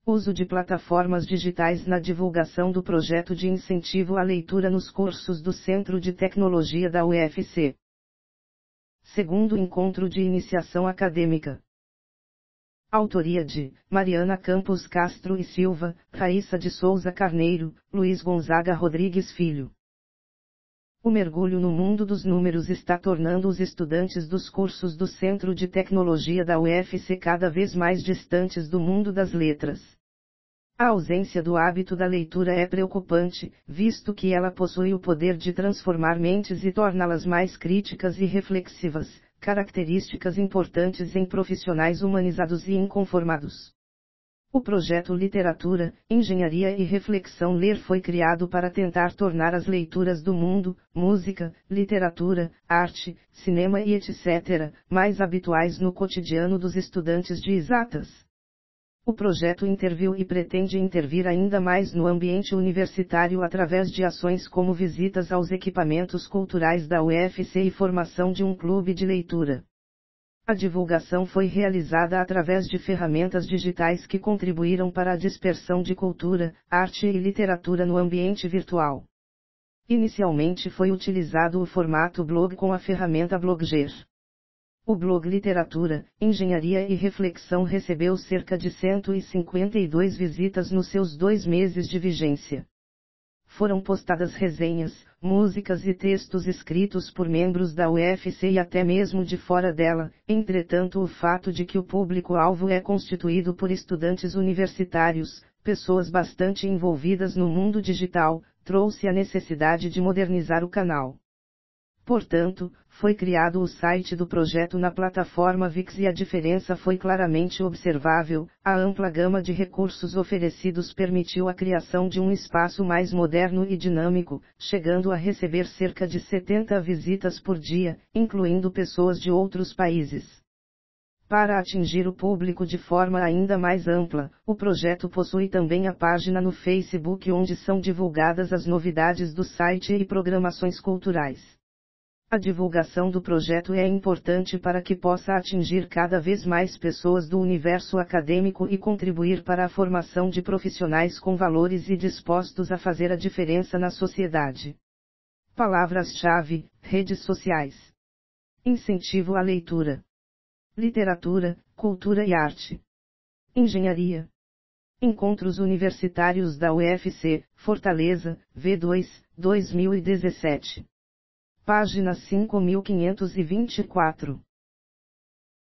Uso de plataformas digitais na divulgação do projeto de incentivo à leitura nos cursos do Centro de Tecnologia da UFC. Segundo encontro de iniciação acadêmica. Autoria de Mariana Campos Castro e Silva, Raíssa de Souza Carneiro, Luiz Gonzaga Rodrigues Filho. O mergulho no mundo dos números está tornando os estudantes dos cursos do Centro de Tecnologia da UFC cada vez mais distantes do mundo das letras. A ausência do hábito da leitura é preocupante, visto que ela possui o poder de transformar mentes e torná-las mais críticas e reflexivas, características importantes em profissionais humanizados e inconformados. O projeto Literatura, Engenharia e Reflexão Ler foi criado para tentar tornar as leituras do mundo, música, literatura, arte, cinema e etc., mais habituais no cotidiano dos estudantes de exatas. O projeto interviu e pretende intervir ainda mais no ambiente universitário através de ações como visitas aos equipamentos culturais da UFC e formação de um clube de leitura. A divulgação foi realizada através de ferramentas digitais que contribuíram para a dispersão de cultura, arte e literatura no ambiente virtual. Inicialmente foi utilizado o formato blog com a ferramenta Blogger. O blog Literatura, Engenharia e Reflexão recebeu cerca de 152 visitas nos seus 2 meses de vigência. Foram postadas resenhas, músicas e textos escritos por membros da UFC e até mesmo de fora dela. Entretanto, o fato de que o público-alvo é constituído por estudantes universitários, pessoas bastante envolvidas no mundo digital, trouxe a necessidade de modernizar o canal. Portanto, foi criado o site do projeto na plataforma Wix e a diferença foi claramente observável. A ampla gama de recursos oferecidos permitiu a criação de um espaço mais moderno e dinâmico, chegando a receber cerca de 70 visitas por dia, incluindo pessoas de outros países. Para atingir o público de forma ainda mais ampla, o projeto possui também a página no Facebook onde são divulgadas as novidades do site e programações culturais. A divulgação do projeto é importante para que possa atingir cada vez mais pessoas do universo acadêmico e contribuir para a formação de profissionais com valores e dispostos a fazer a diferença na sociedade. Palavras-chave: redes sociais. Incentivo à leitura. Literatura, cultura e arte. Engenharia. Encontros Universitários da UFC, Fortaleza, V2, 2017. Página 5524.